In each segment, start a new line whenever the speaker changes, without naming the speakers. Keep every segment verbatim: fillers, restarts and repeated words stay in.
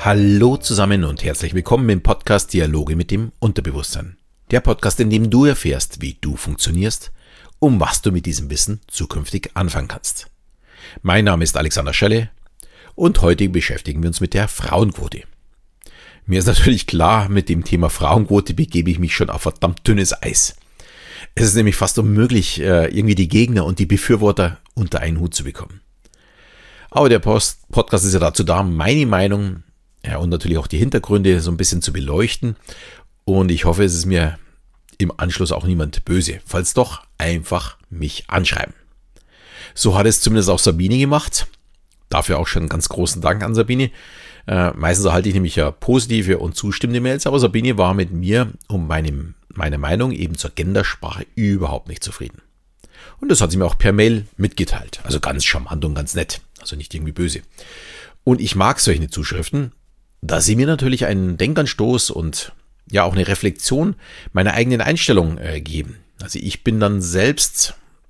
Hallo zusammen und herzlich willkommen im Podcast Dialoge mit dem Unterbewusstsein. Der Podcast, in dem du erfährst, wie du funktionierst, um was du mit diesem Wissen zukünftig anfangen kannst. Mein Name ist Alexander Schelle und heute beschäftigen wir uns mit der Frauenquote. Mir ist natürlich klar, mit dem Thema Frauenquote begebe ich mich schon auf verdammt dünnes Eis. Es ist nämlich fast unmöglich, irgendwie die Gegner und die Befürworter unter einen Hut zu bekommen. Aber der Post- Podcast ist ja dazu da, meine Meinung ja, und natürlich auch die Hintergründe so ein bisschen zu beleuchten. Und ich hoffe, es ist mir im Anschluss auch niemand böse. Falls doch, einfach mich anschreiben. So hat es zumindest auch Sabine gemacht. Dafür auch schon einen ganz großen Dank an Sabine. Äh, meistens erhalte ich nämlich ja positive und zustimmende Mails, aber Sabine war mit mir um meine, meine Meinung eben zur Gendersprache überhaupt nicht zufrieden. Und das hat sie mir auch per Mail mitgeteilt. Also ganz charmant und ganz nett. Also nicht irgendwie böse. Und ich mag solche Zuschriften, da sie mir natürlich einen Denkanstoß und ja auch eine Reflexion meiner eigenen Einstellung äh, geben. Also ich bin dann selbst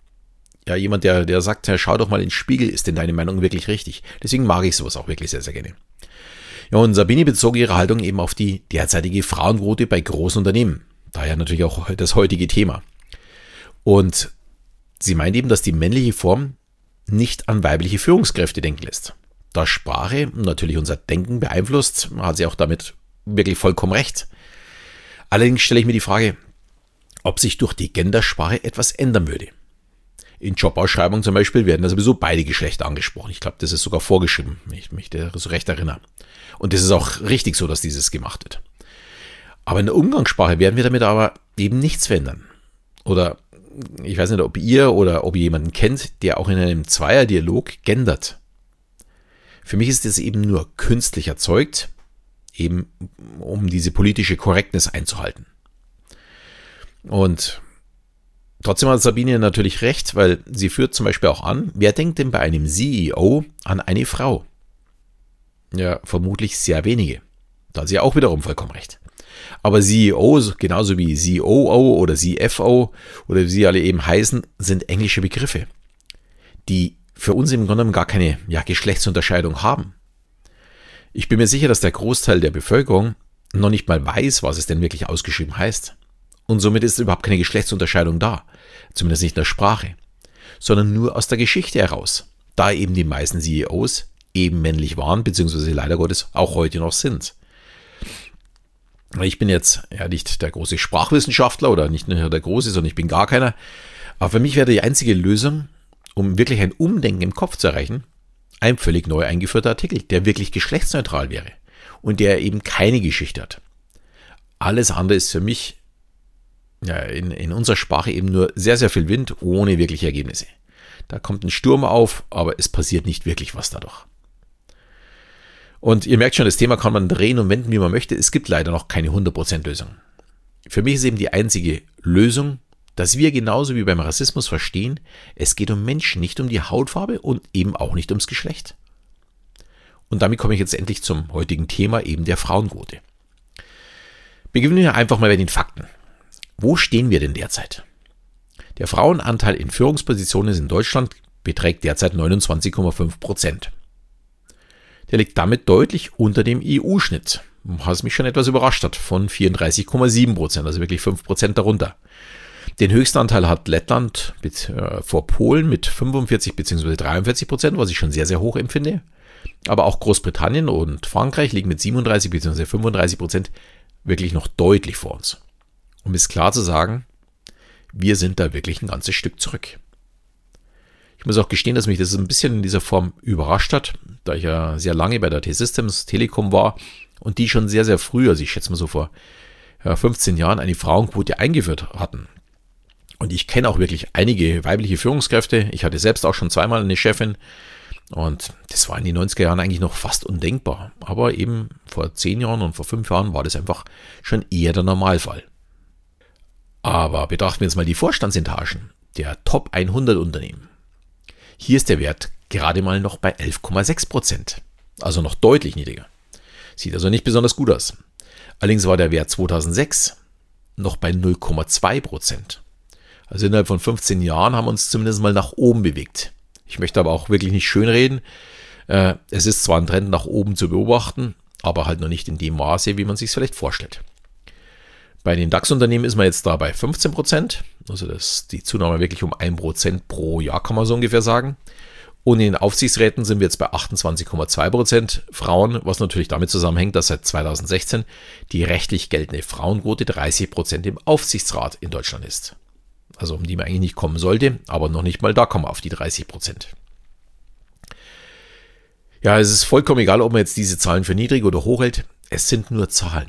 ja jemand, der, der sagt, ja, schau doch mal in den Spiegel, ist denn deine Meinung wirklich richtig? Deswegen mag ich sowas auch wirklich sehr, sehr gerne. Ja, und Sabine bezog ihre Haltung eben auf die derzeitige Frauenquote bei großen Unternehmen. Daher natürlich auch das heutige Thema. Und sie meint eben, dass die männliche Form nicht an weibliche Führungskräfte denken lässt. Da Sprache natürlich unser Denken beeinflusst, hat sie auch damit wirklich vollkommen recht. Allerdings stelle ich mir die Frage, ob sich durch die Gendersprache etwas ändern würde. In Jobausschreibungen zum Beispiel werden da sowieso beide Geschlechter angesprochen. Ich glaube, das ist sogar vorgeschrieben, wenn ich mich da so recht erinnere. Und das ist auch richtig so, dass dieses gemacht wird. Aber in der Umgangssprache werden wir damit aber eben nichts verändern. Oder ich weiß nicht, ob ihr oder ob ihr jemanden kennt, der auch in einem Zweierdialog gendert. Für mich ist das eben nur künstlich erzeugt, eben um diese politische Korrektness einzuhalten. Und trotzdem hat Sabine natürlich recht, weil sie führt zum Beispiel auch an, wer denkt denn bei einem C E O an eine Frau? Ja, vermutlich sehr wenige. Da hat sie auch wiederum vollkommen recht. Aber C E O, genauso wie C O O oder C F O oder wie sie alle eben heißen, sind englische Begriffe, die für uns im Grunde genommen gar keine ja, Geschlechtsunterscheidung haben. Ich bin mir sicher, dass der Großteil der Bevölkerung noch nicht mal weiß, was es denn wirklich ausgeschrieben heißt. Und somit ist überhaupt keine Geschlechtsunterscheidung da, zumindest nicht in der Sprache, sondern nur aus der Geschichte heraus, da eben die meisten C E Os eben männlich waren, beziehungsweise leider Gottes auch heute noch sind. Ich bin jetzt ja nicht der große Sprachwissenschaftler oder nicht nur der große, sondern ich bin gar keiner. Aber für mich wäre die einzige Lösung, um wirklich ein Umdenken im Kopf zu erreichen, ein völlig neu eingeführter Artikel, der wirklich geschlechtsneutral wäre und der eben keine Geschichte hat. Alles andere ist für mich ja, in, in unserer Sprache eben nur sehr, sehr viel Wind ohne wirkliche Ergebnisse. Da kommt ein Sturm auf, aber es passiert nicht wirklich was dadurch. Und ihr merkt schon, das Thema kann man drehen und wenden, wie man möchte. Es gibt leider noch keine hundert Prozent Lösung. Für mich ist eben die einzige Lösung, dass wir genauso wie beim Rassismus verstehen, es geht um Menschen, nicht um die Hautfarbe und eben auch nicht ums Geschlecht. Und damit komme ich jetzt endlich zum heutigen Thema, eben der Frauenquote. Beginnen wir einfach mal bei den Fakten. Wo stehen wir denn derzeit? Der Frauenanteil in Führungspositionen in Deutschland beträgt derzeit neunundzwanzig Komma fünf Prozent. Der liegt damit deutlich unter dem E U-Schnitt, was mich schon etwas überrascht hat, von vierunddreißig Komma sieben Prozent, also wirklich fünf Prozent darunter. Den höchsten Anteil hat Lettland mit, äh, vor Polen mit fünfundvierzig bzw. dreiundvierzig Prozent, was ich schon sehr, sehr hoch empfinde. Aber auch Großbritannien und Frankreich liegen mit siebenunddreißig bzw. fünfunddreißig Prozent wirklich noch deutlich vor uns. Um es klar zu sagen, wir sind da wirklich ein ganzes Stück zurück. Ich muss auch gestehen, dass mich das ein bisschen in dieser Form überrascht hat, da ich ja sehr lange bei der T-Systems Telekom war und die schon sehr, sehr früh, also ich schätze mal so vor ja, fünfzehn Jahren, eine Frauenquote eingeführt hatten. Und ich kenne auch wirklich einige weibliche Führungskräfte. Ich hatte selbst auch schon zweimal eine Chefin und das war in den neunziger Jahren eigentlich noch fast undenkbar. Aber eben vor zehn Jahren und vor fünf Jahren war das einfach schon eher der Normalfall. Aber betrachten wir jetzt mal die Vorstandsetagen der Top hundert Unternehmen. Hier ist der Wert gerade mal noch bei elf Komma sechs Prozent, also noch deutlich niedriger. Sieht also nicht besonders gut aus. Allerdings war der Wert zweitausendsechs noch bei null Komma zwei Prozent. Also innerhalb von fünfzehn Jahren haben wir uns zumindest mal nach oben bewegt. Ich möchte aber auch wirklich nicht schönreden. Es ist zwar ein Trend nach oben zu beobachten, aber halt noch nicht in dem Maße, wie man sich es vielleicht vorstellt. Bei den DAX-Unternehmen ist man jetzt da bei fünfzehn Prozent, also das, die Zunahme wirklich um ein Prozent pro Jahr, kann man so ungefähr sagen. Und in den Aufsichtsräten sind wir jetzt bei achtundzwanzig Komma zwei Prozent Frauen, was natürlich damit zusammenhängt, dass seit zweitausendsechzehn die rechtlich geltende Frauenquote dreißig Prozent im Aufsichtsrat in Deutschland ist. Also um die man eigentlich nicht kommen sollte, aber noch nicht mal da kommen wir auf die dreißig Prozent. Ja, es ist vollkommen egal, ob man jetzt diese Zahlen für niedrig oder hoch hält. Es sind nur Zahlen.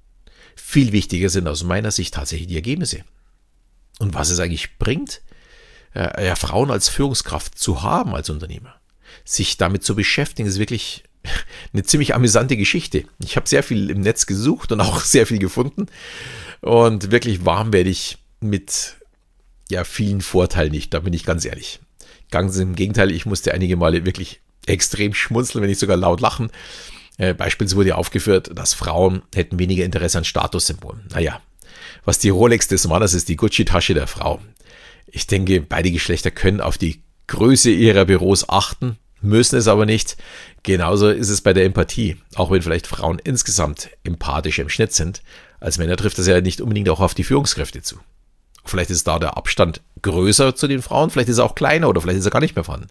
Viel wichtiger sind aus meiner Sicht tatsächlich die Ergebnisse. Und was es eigentlich bringt, ja, Frauen als Führungskraft zu haben als Unternehmer. Sich damit zu beschäftigen, ist wirklich eine ziemlich amüsante Geschichte. Ich habe sehr viel im Netz gesucht und auch sehr viel gefunden. Und wirklich warm werde ich mit ja, vielen Vorteilen nicht, da bin ich ganz ehrlich. Ganz im Gegenteil, ich musste einige Male wirklich extrem schmunzeln, wenn nicht sogar laut lachen. Äh, beispielsweise wurde aufgeführt, dass Frauen hätten weniger Interesse an Statussymbolen. Naja, was die Rolex des Mannes ist, die Gucci-Tasche der Frau. Ich denke, beide Geschlechter können auf die Größe ihrer Büros achten, müssen es aber nicht. Genauso ist es bei der Empathie. Auch wenn vielleicht Frauen insgesamt empathischer im Schnitt sind, als Männer trifft das ja nicht unbedingt auch auf die Führungskräfte zu. Vielleicht ist da der Abstand größer zu den Frauen, vielleicht ist er auch kleiner oder vielleicht ist er gar nicht mehr vorhanden.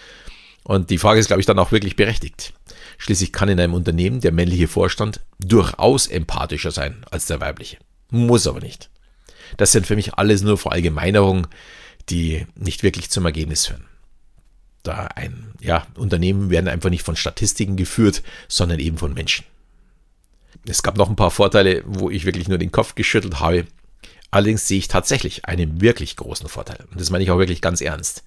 Und die Frage ist, glaube ich, dann auch wirklich berechtigt. Schließlich kann in einem Unternehmen der männliche Vorstand durchaus empathischer sein als der weibliche. Muss aber nicht. Das sind für mich alles nur Verallgemeinerungen, die nicht wirklich zum Ergebnis führen. Da ein ja, Unternehmen werden einfach nicht von Statistiken geführt, sondern eben von Menschen. Es gab noch ein paar Vorteile, wo ich wirklich nur den Kopf geschüttelt habe. Allerdings sehe ich tatsächlich einen wirklich großen Vorteil. Und das meine ich auch wirklich ganz ernst.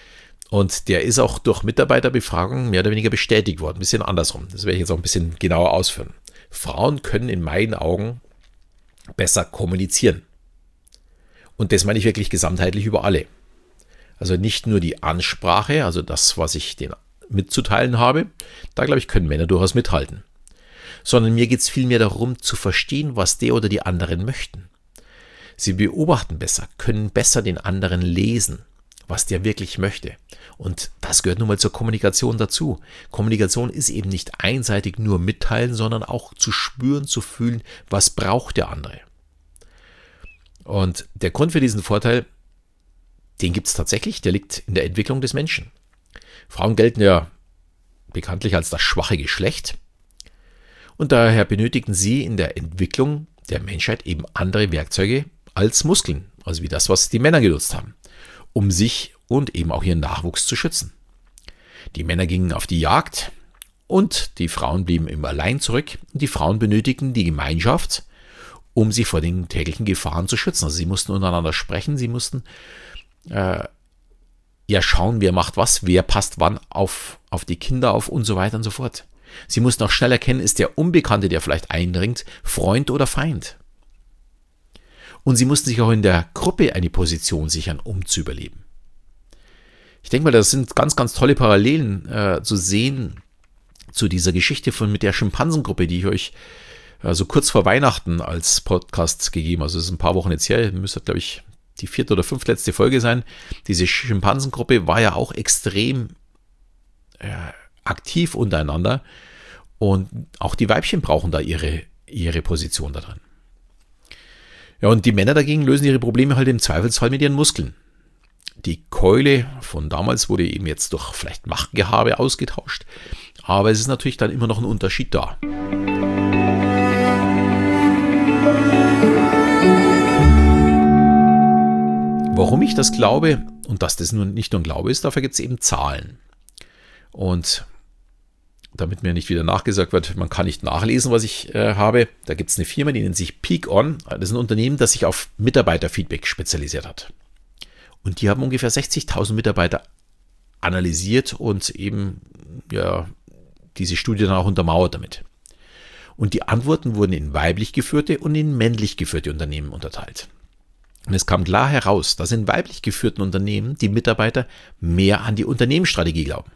Und der ist auch durch Mitarbeiterbefragungen mehr oder weniger bestätigt worden. Ein bisschen andersrum. Das werde ich jetzt auch ein bisschen genauer ausführen. Frauen können in meinen Augen besser kommunizieren. Und das meine ich wirklich gesamtheitlich über alle. Also nicht nur die Ansprache, also das, was ich denen mitzuteilen habe. Da, glaube ich, können Männer durchaus mithalten. Sondern mir geht es vielmehr darum, zu verstehen, was der oder die anderen möchten. Sie beobachten besser, können besser den anderen lesen, was der wirklich möchte. Und das gehört nun mal zur Kommunikation dazu. Kommunikation ist eben nicht einseitig nur mitteilen, sondern auch zu spüren, zu fühlen, was braucht der andere. Und der Grund für diesen Vorteil, den gibt es tatsächlich, der liegt in der Entwicklung des Menschen. Frauen gelten ja bekanntlich als das schwache Geschlecht. Und daher benötigen sie in der Entwicklung der Menschheit eben andere Werkzeuge als Muskeln, also wie das, was die Männer genutzt haben, um sich und eben auch ihren Nachwuchs zu schützen. Die Männer gingen auf die Jagd und die Frauen blieben immer allein zurück. Und die Frauen benötigten die Gemeinschaft, um sie vor den täglichen Gefahren zu schützen. Also sie mussten untereinander sprechen, sie mussten äh, ja schauen, wer macht was, wer passt wann auf, auf die Kinder auf und so weiter und so fort. Sie mussten auch schnell erkennen, ist der Unbekannte, der vielleicht eindringt, Freund oder Feind. Und sie mussten sich auch in der Gruppe eine Position sichern, um zu überleben. Ich denke mal, das sind ganz, ganz tolle Parallelen äh, zu sehen zu dieser Geschichte von mit der Schimpansengruppe, die ich euch äh, so kurz vor Weihnachten als Podcast gegeben habe. Also es ist ein paar Wochen jetzt her, müsste, glaube ich, die vierte oder fünftletzte Folge sein. Diese Schimpansengruppe war ja auch extrem äh, aktiv untereinander und auch die Weibchen brauchen da ihre, ihre Position da drin. Ja, und die Männer dagegen lösen ihre Probleme halt im Zweifelsfall mit ihren Muskeln. Die Keule von damals wurde eben jetzt durch vielleicht Machtgehabe ausgetauscht, aber es ist natürlich dann immer noch ein Unterschied da. Warum ich das glaube und dass das nun nicht nur ein Glaube ist, dafür gibt es eben Zahlen. Und damit mir nicht wieder nachgesagt wird, man kann nicht nachlesen, was ich äh, habe. Da gibt es eine Firma, die nennt sich Peak-On. Das ist ein Unternehmen, das sich auf Mitarbeiterfeedback spezialisiert hat. Und die haben ungefähr sechzigtausend Mitarbeiter analysiert und eben ja, diese Studie dann auch untermauert damit. Und die Antworten wurden in weiblich geführte und in männlich geführte Unternehmen unterteilt. Und es kam klar heraus, dass in weiblich geführten Unternehmen die Mitarbeiter mehr an die Unternehmensstrategie glauben.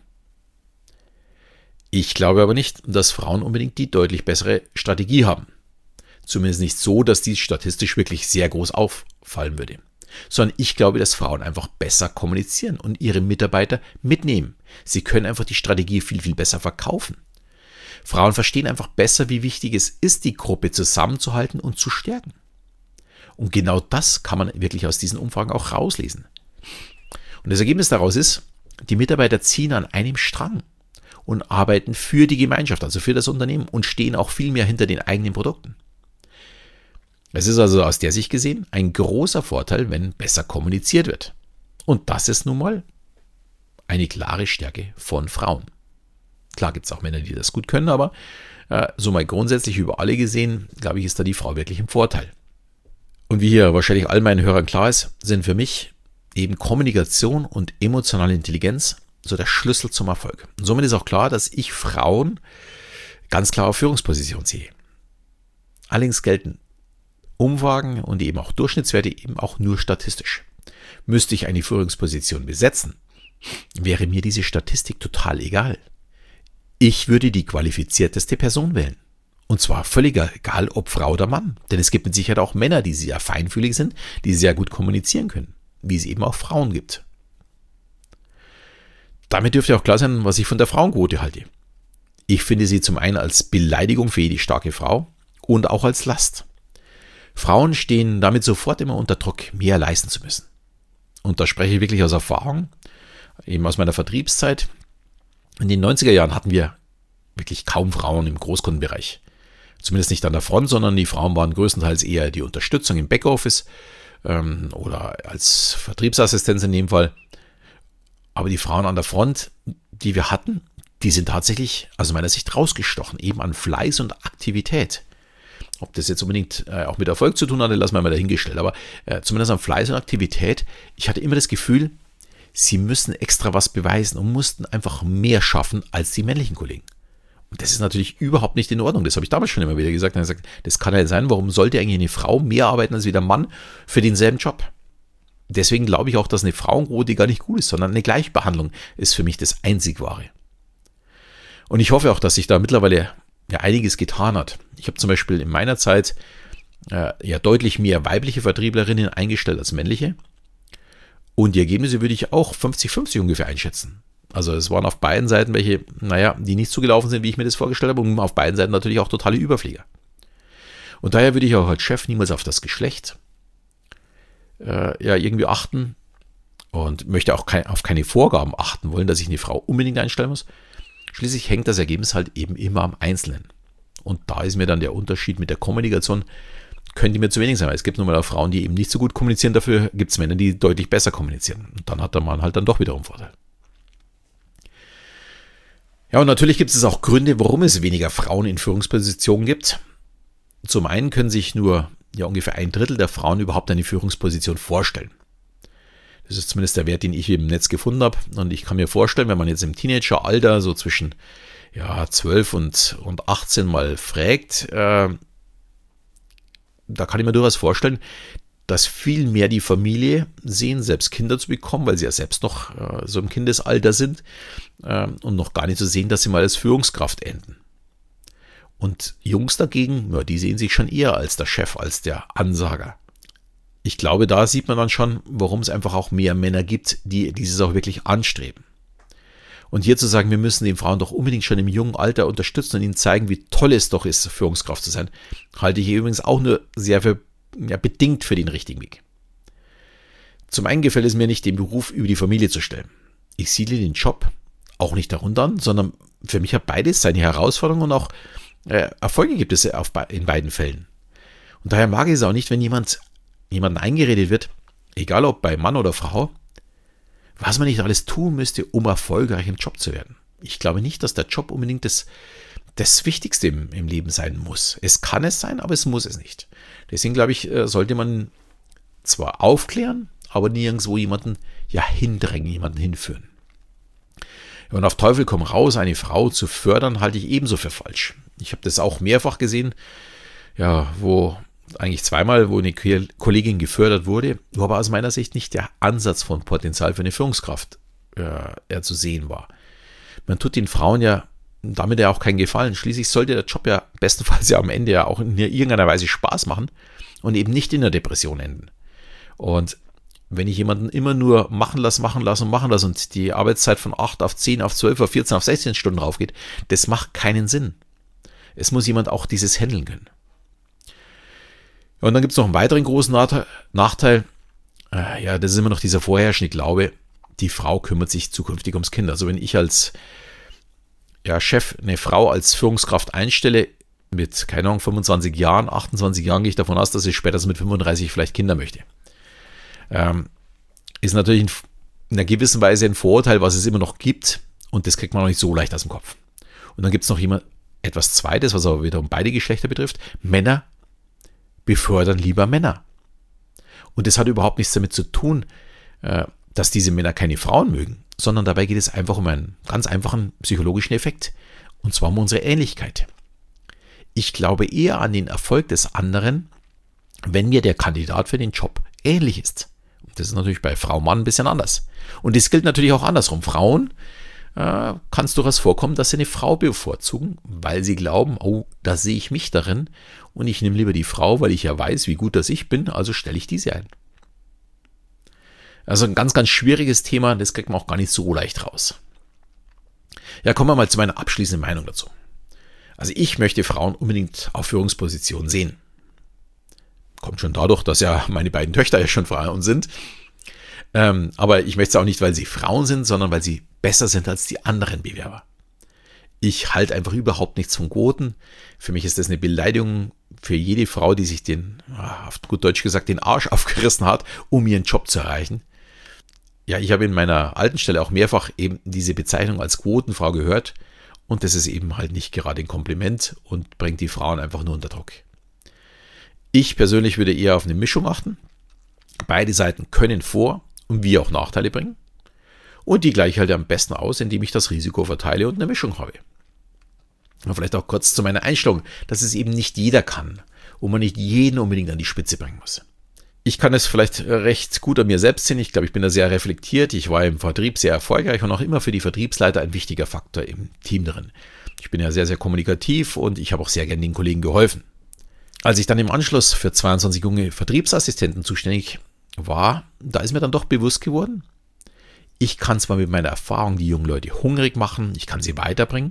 Ich glaube aber nicht, dass Frauen unbedingt die deutlich bessere Strategie haben. Zumindest nicht so, dass dies statistisch wirklich sehr groß auffallen würde. Sondern ich glaube, dass Frauen einfach besser kommunizieren und ihre Mitarbeiter mitnehmen. Sie können einfach die Strategie viel, viel besser verkaufen. Frauen verstehen einfach besser, wie wichtig es ist, die Gruppe zusammenzuhalten und zu stärken. Und genau das kann man wirklich aus diesen Umfragen auch rauslesen. Und das Ergebnis daraus ist, die Mitarbeiter ziehen an einem Strang und arbeiten für die Gemeinschaft, also für das Unternehmen und stehen auch viel mehr hinter den eigenen Produkten. Es ist also aus der Sicht gesehen ein großer Vorteil, wenn besser kommuniziert wird. Und das ist nun mal eine klare Stärke von Frauen. Klar gibt es auch Männer, die das gut können, aber äh, so mal grundsätzlich über alle gesehen, glaube ich, ist da die Frau wirklich im Vorteil. Und wie hier wahrscheinlich all meinen Hörern klar ist, sind für mich eben Kommunikation und emotionale Intelligenz so der Schlüssel zum Erfolg. Und somit ist auch klar, dass ich Frauen ganz klar auf Führungsposition sehe. Allerdings gelten Umfragen und eben auch Durchschnittswerte eben auch nur statistisch. Müsste ich eine Führungsposition besetzen, wäre mir diese Statistik total egal. Ich würde die qualifizierteste Person wählen. Und zwar völlig egal, ob Frau oder Mann. Denn es gibt mit Sicherheit auch Männer, die sehr feinfühlig sind, die sehr gut kommunizieren können, wie es eben auch Frauen gibt. Damit dürfte auch klar sein, was ich von der Frauenquote halte. Ich finde sie zum einen als Beleidigung für jede starke Frau und auch als Last. Frauen stehen damit sofort immer unter Druck, mehr leisten zu müssen. Und da spreche ich wirklich aus Erfahrung, eben aus meiner Vertriebszeit. In den neunziger Jahren hatten wir wirklich kaum Frauen im Großkundenbereich. Zumindest nicht an der Front, sondern die Frauen waren größtenteils eher die Unterstützung im Backoffice ähm, oder als Vertriebsassistenz in dem Fall. Aber die Frauen an der Front, die wir hatten, die sind tatsächlich aus meiner Sicht rausgestochen, eben an Fleiß und Aktivität. Ob das jetzt unbedingt äh, auch mit Erfolg zu tun hatte, lassen wir mal dahingestellt. Aber äh, zumindest an Fleiß und Aktivität. Ich hatte immer das Gefühl, sie müssen extra was beweisen und mussten einfach mehr schaffen als die männlichen Kollegen. Und das ist natürlich überhaupt nicht in Ordnung. Das habe ich damals schon immer wieder gesagt. Und gesagt, das kann ja sein, warum sollte eigentlich eine Frau mehr arbeiten als wie der Mann für denselben Job? Deswegen glaube ich auch, dass eine Frauenquote gar nicht gut ist, sondern eine Gleichbehandlung ist für mich das einzig Wahre. Und ich hoffe auch, dass sich da mittlerweile ja einiges getan hat. Ich habe zum Beispiel in meiner Zeit äh, ja deutlich mehr weibliche Vertrieblerinnen eingestellt als männliche. Und die Ergebnisse würde ich auch fünfzig fünfzig ungefähr einschätzen. Also es waren auf beiden Seiten welche, naja, die nicht so gelaufen sind, wie ich mir das vorgestellt habe, und auf beiden Seiten natürlich auch totale Überflieger. Und daher würde ich auch als Chef niemals auf das Geschlecht äh, ja irgendwie achten und möchte auch kein, auf keine Vorgaben achten wollen, dass ich eine Frau unbedingt einstellen muss. Schließlich hängt das Ergebnis halt eben immer am Einzelnen. Und da ist mir dann der Unterschied mit der Kommunikation, könnte mir zu wenig sein. Es gibt nun mal auch Frauen, die eben nicht so gut kommunizieren, dafür gibt es Männer, die deutlich besser kommunizieren. Und dann hat der Mann halt dann doch wiederum Vorteil. Ja, und natürlich gibt es auch Gründe, warum es weniger Frauen in Führungspositionen gibt. Zum einen können sich nur ja, ungefähr ein Drittel der Frauen überhaupt eine Führungsposition vorstellen. Das ist zumindest der Wert, den ich im Netz gefunden habe. Und ich kann mir vorstellen, wenn man jetzt im Teenageralter so zwischen ja, zwölf und, und achtzehn mal fragt, äh, da kann ich mir durchaus vorstellen, dass viel mehr die Familie sehen, selbst Kinder zu bekommen, weil sie ja selbst noch äh, so im Kindesalter sind äh, und noch gar nicht so sehen, dass sie mal als Führungskraft enden. Und Jungs dagegen, ja, die sehen sich schon eher als der Chef, als der Ansager. Ich glaube, da sieht man dann schon, warum es einfach auch mehr Männer gibt, die dieses auch wirklich anstreben. Und hier zu sagen, wir müssen den Frauen doch unbedingt schon im jungen Alter unterstützen und ihnen zeigen, wie toll es doch ist, Führungskraft zu sein, halte ich übrigens auch nur sehr für, ja, bedingt für den richtigen Weg. Zum einen gefällt es mir nicht, den Beruf über die Familie zu stellen. Ich siedle den Job auch nicht darunter an, sondern für mich hat beides seine Herausforderungen und auch äh, Erfolge gibt es auf, in beiden Fällen. Und daher mag ich es auch nicht, wenn jemand jemandem eingeredet wird, egal ob bei Mann oder Frau, was man nicht alles tun müsste, um erfolgreich im Job zu werden. Ich glaube nicht, dass der Job unbedingt das, das Wichtigste im, im Leben sein muss. Es kann es sein, aber es muss es nicht. Deswegen glaube ich, sollte man zwar aufklären, aber nirgendwo jemanden ja hindrängen, jemanden hinführen. Und auf Teufel komm raus, eine Frau zu fördern, halte ich ebenso für falsch. Ich habe das auch mehrfach gesehen, ja, wo eigentlich zweimal, wo eine Kollegin gefördert wurde, wo aber aus meiner Sicht nicht der Ansatz von Potenzial für eine Führungskraft äh, zu sehen war. Man tut den Frauen ja damit ja auch keinen Gefallen. Schließlich sollte der Job ja bestenfalls ja am Ende ja auch in irgendeiner Weise Spaß machen und eben nicht in der Depression enden. Und wenn ich jemanden immer nur machen lasse, machen lasse und machen lasse und die Arbeitszeit von acht auf zehn, auf zwölf, auf vierzehn, auf sechzehn Stunden raufgeht, das macht keinen Sinn. Es muss jemand auch dieses handeln können. Und dann gibt es noch einen weiteren großen Nachteil. Ja, das ist immer noch dieser vorherrschende Glaube, die Frau kümmert sich zukünftig ums Kind. Also wenn ich als ja, Chef eine Frau als Führungskraft einstelle, mit, keine Ahnung, fünfundzwanzig Jahren, achtundzwanzig Jahren gehe ich davon aus, dass sie spätestens mit fünfunddreißig vielleicht Kinder möchte. Ähm, ist natürlich in, in einer gewissen Weise ein Vorurteil, was es immer noch gibt, und das kriegt man noch nicht so leicht aus dem Kopf. Und dann gibt es noch jemand, etwas Zweites, was aber wiederum beide Geschlechter betrifft. Männer befördern lieber Männer. Und das hat überhaupt nichts damit zu tun, dass diese Männer keine Frauen mögen, sondern dabei geht es einfach um einen ganz einfachen psychologischen Effekt. Und zwar um unsere Ähnlichkeit. Ich glaube eher an den Erfolg des anderen, wenn mir der Kandidat für den Job ähnlich ist. Das ist natürlich bei Frau, Mann ein bisschen anders. Und das gilt natürlich auch andersrum. Frauen äh, kann es durchaus vorkommen, dass sie eine Frau bevorzugen, weil sie glauben, oh, da sehe ich mich darin und ich nehme lieber die Frau, weil ich ja weiß, wie gut das ich bin, also stelle ich diese ein. Also ein ganz, ganz schwieriges Thema, das kriegt man auch gar nicht so leicht raus. Ja, kommen wir mal zu meiner abschließenden Meinung dazu. Also ich möchte Frauen unbedingt auf Führungspositionen sehen. Kommt schon dadurch, dass ja meine beiden Töchter ja schon Frauen sind. Ähm, aber ich möchte es auch nicht, weil sie Frauen sind, sondern weil sie besser sind als die anderen Bewerber. Ich halte einfach überhaupt nichts von Quoten. Für mich ist das eine Beleidigung für jede Frau, die sich den, auf gut Deutsch gesagt, den Arsch aufgerissen hat, um ihren Job zu erreichen. Ja, ich habe in meiner alten Stelle auch mehrfach eben diese Bezeichnung als Quotenfrau gehört. Und das ist eben halt nicht gerade ein Kompliment und bringt die Frauen einfach nur unter Druck. Ich persönlich würde eher auf eine Mischung achten. Beide Seiten können Vor- und wie auch Nachteile bringen. Und die gleiche halt am besten aus, indem ich das Risiko verteile und eine Mischung habe. Und vielleicht auch kurz zu meiner Einstellung, dass es eben nicht jeder kann und man nicht jeden unbedingt an die Spitze bringen muss. Ich kann es vielleicht recht gut an mir selbst sehen. Ich glaube, ich bin da sehr reflektiert. Ich war im Vertrieb sehr erfolgreich und auch immer für die Vertriebsleiter ein wichtiger Faktor im Team drin. Ich bin ja sehr, sehr kommunikativ und ich habe auch sehr gerne den Kollegen geholfen. Als ich dann im Anschluss für zweiundzwanzig junge Vertriebsassistenten zuständig war, da ist mir dann doch bewusst geworden, ich kann zwar mit meiner Erfahrung die jungen Leute hungrig machen, ich kann sie weiterbringen,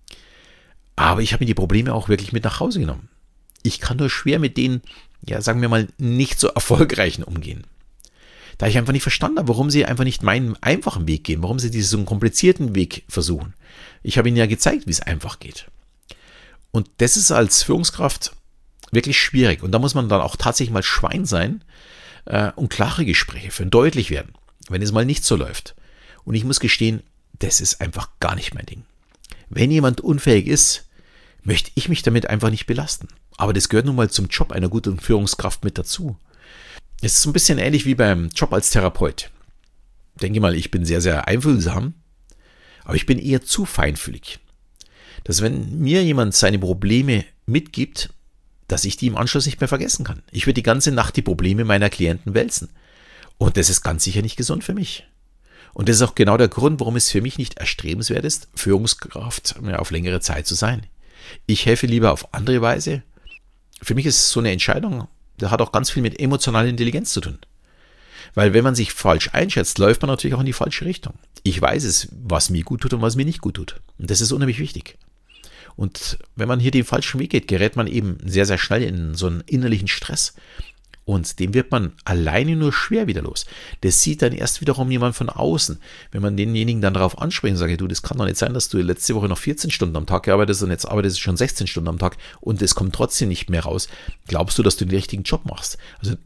aber ich habe mir die Probleme auch wirklich mit nach Hause genommen. Ich kann nur schwer mit denen, ja, sagen wir mal, nicht so erfolgreichen umgehen. Da ich einfach nicht verstanden habe, warum sie einfach nicht meinen einfachen Weg gehen, warum sie diesen komplizierten Weg versuchen. Ich habe ihnen ja gezeigt, wie es einfach geht. Und das ist als Führungskraft wirklich schwierig. Und da muss man dann auch tatsächlich mal Schwein sein äh, und klare Gespräche führen, deutlich werden, wenn es mal nicht so läuft. Und ich muss gestehen, das ist einfach gar nicht mein Ding. Wenn jemand unfähig ist, möchte ich mich damit einfach nicht belasten. Aber das gehört nun mal zum Job einer guten Führungskraft mit dazu. Es ist so ein bisschen ähnlich wie beim Job als Therapeut. Ich denke mal, ich bin sehr, sehr einfühlsam, aber ich bin eher zu feinfühlig. Dass wenn mir jemand seine Probleme mitgibt, dass ich die im Anschluss nicht mehr vergessen kann. Ich würde die ganze Nacht die Probleme meiner Klienten wälzen. Und das ist ganz sicher nicht gesund für mich. Und das ist auch genau der Grund, warum es für mich nicht erstrebenswert ist, Führungskraft auf längere Zeit zu sein. Ich helfe lieber auf andere Weise. Für mich ist so eine Entscheidung, das hat auch ganz viel mit emotionaler Intelligenz zu tun. Weil wenn man sich falsch einschätzt, läuft man natürlich auch in die falsche Richtung. Ich weiß es, was mir gut tut und was mir nicht gut tut. Und das ist unheimlich wichtig. Und wenn man hier den falschen Weg geht, gerät man eben sehr, sehr schnell in so einen innerlichen Stress. Und dem wird man alleine nur schwer wieder los. Das sieht dann erst wiederum jemand von außen. Wenn man denjenigen dann darauf anspricht und sagt, du, das kann doch nicht sein, dass du letzte Woche noch vierzehn Stunden am Tag gearbeitet hast und jetzt arbeitest du schon sechzehn Stunden am Tag und es kommt trotzdem nicht mehr raus. Glaubst du, dass du den richtigen Job machst? Also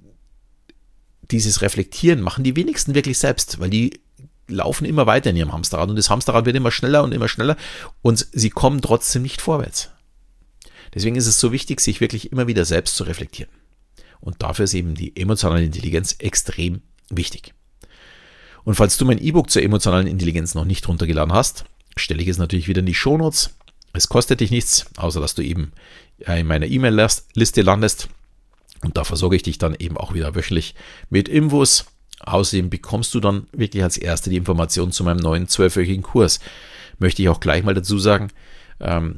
dieses Reflektieren machen die wenigsten wirklich selbst, weil die laufen immer weiter in ihrem Hamsterrad und das Hamsterrad wird immer schneller und immer schneller und sie kommen trotzdem nicht vorwärts. Deswegen ist es so wichtig, sich wirklich immer wieder selbst zu reflektieren. Und dafür ist eben die emotionale Intelligenz extrem wichtig. Und falls du mein E-Book zur emotionalen Intelligenz noch nicht runtergeladen hast, stelle ich es natürlich wieder in die Shownotes. Es kostet dich nichts, außer dass du eben in meiner E-Mail-Liste landest. Und da versorge ich dich dann eben auch wieder wöchentlich mit Infos. Außerdem bekommst du dann wirklich als Erste die Informationen zu meinem neuen zwölfwöchigen Kurs. Möchte ich auch gleich mal dazu sagen, ähm,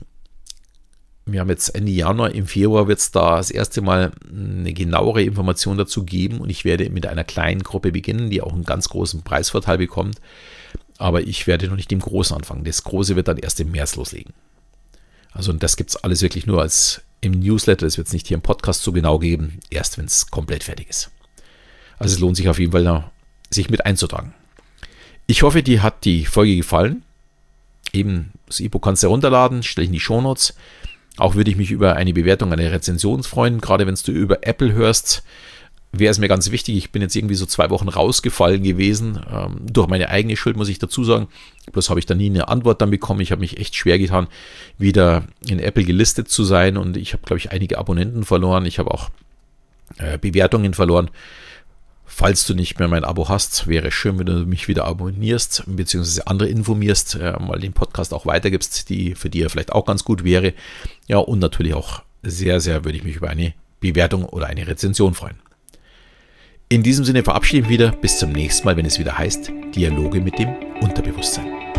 wir haben jetzt Ende Januar, im Februar wird es da das erste Mal eine genauere Information dazu geben und ich werde mit einer kleinen Gruppe beginnen, die auch einen ganz großen Preisvorteil bekommt, aber ich werde noch nicht im Großen anfangen. Das Große wird dann erst im März loslegen. Also und das gibt es alles wirklich nur als im Newsletter. Das wird es nicht hier im Podcast so genau geben, erst wenn es komplett fertig ist. Also es lohnt sich auf jeden Fall, noch, sich mit einzutragen. Ich hoffe, dir hat die Folge gefallen. Eben das E-Book kannst du herunterladen, stelle ich in die Shownotes. Auch würde ich mich über eine Bewertung, eine Rezension freuen, gerade wenn du über Apple hörst. Wäre es mir ganz wichtig, ich bin jetzt irgendwie so zwei Wochen rausgefallen gewesen, ähm, durch meine eigene Schuld, muss ich dazu sagen. Bloß habe ich da nie eine Antwort dann bekommen. Ich habe mich echt schwer getan, wieder in Apple gelistet zu sein und ich habe, glaube ich, einige Abonnenten verloren. Ich habe auch äh, Bewertungen verloren. Falls du nicht mehr mein Abo hast, wäre es schön, wenn du mich wieder abonnierst, beziehungsweise andere informierst, äh, mal den Podcast auch weitergibst, die für die vielleicht auch ganz gut wäre. Ja, und natürlich auch sehr, sehr würde ich mich über eine Bewertung oder eine Rezension freuen. In diesem Sinne verabschiede ich mich wieder. Bis zum nächsten Mal, wenn es wieder heißt Dialoge mit dem Unterbewusstsein.